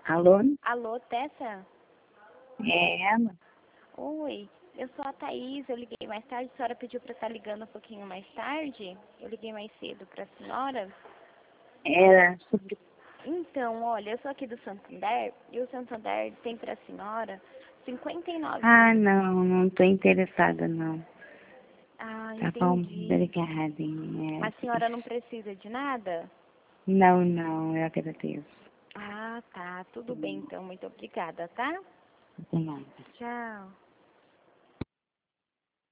Alô? Alô, Tessa? É ela? Oi, eu sou a Thaís, eu liguei mais tarde, a senhora pediu para estar ligando um pouquinho mais tarde? Eu liguei mais cedo para a senhora. Era sobre... Então, olha, eu sou aqui do Santander e o Santander tem para a senhora 59. Ah, não tô interessada, não. Ah, Tá bom? entendi. Obrigada. A senhora não precisa de nada? Não, eu agradeço. Ah, tá, tudo bem então, muito obrigada, tá? De nada. Tchau.